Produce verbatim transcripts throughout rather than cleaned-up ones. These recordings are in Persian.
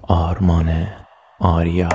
آرمان آریا.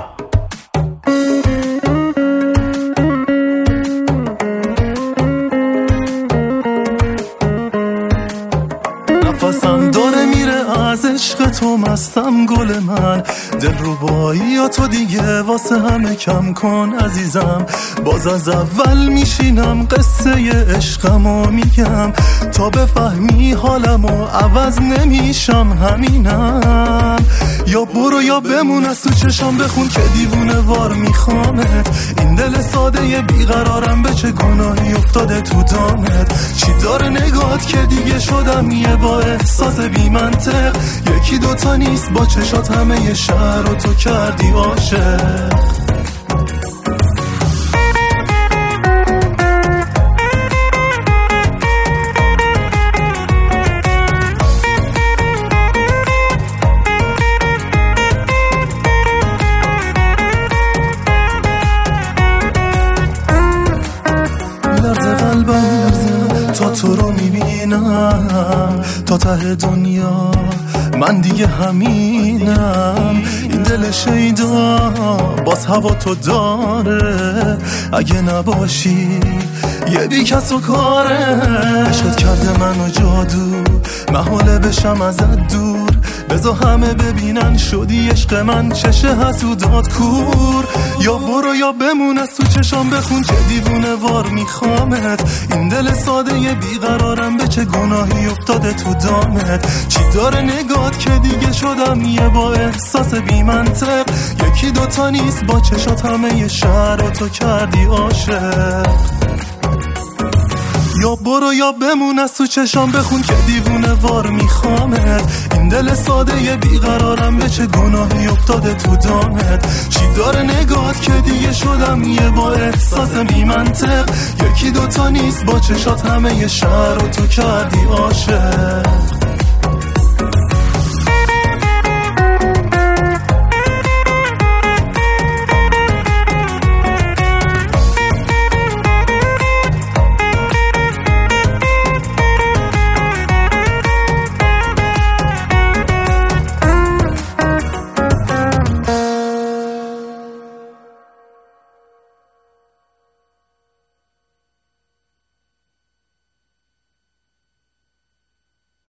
نفسم داره میره از عشق تو، مستم گل من، دل رو بایی تو دیگه واسه همه کم کن عزیزم. باز از اول میشینم قصه عشقمو میگم، تا بفهمی حالمو عوض نمیشم همینم. یا برو یا بمون از تو چشام بخون که دیوونه وار میخوامت. این دل ساده بیقرارم به چه گناهی افتاده تو دامت. چی داره نگات که دیگه شدم یه با احساس بی منطق. یکی دوتا نیست با چشات همه ی شهر رو تو کردی عاشق. لرزه قلبم تا تو رو میبینم، تا ته دنیا من دیگه همینم. این دل شیدا باز هوا تو داره، اگه نباشی یه بی کس و کاره. عشقت کرده منو جادو، محاله بشم ازت دور. بذار همه ببینن شدی عشق من چشه حسودات کور. یا برو یا بمون از تو چشام بخون که دیوونه وار میخوامت. این دل ساده بیقرارم به چه گناهی افتاده تو دامت. چی داره نگات که دیگه شدم یه با احساس بی منطق. یکی دوتا نیست با چشات همه ی شهر رو تو کردی عاشق. یا برو یا بمون از تو چشام بخون که دیوونه وار میخوامت. این دل ساده بیقرارم به چه گناهی افتاده تو دامت. چی داره نگات که دیگه شدم یه با احساس بی منطق. یکی دوتا نیست با چشات همه ی شهر رو تو کردی عاشق.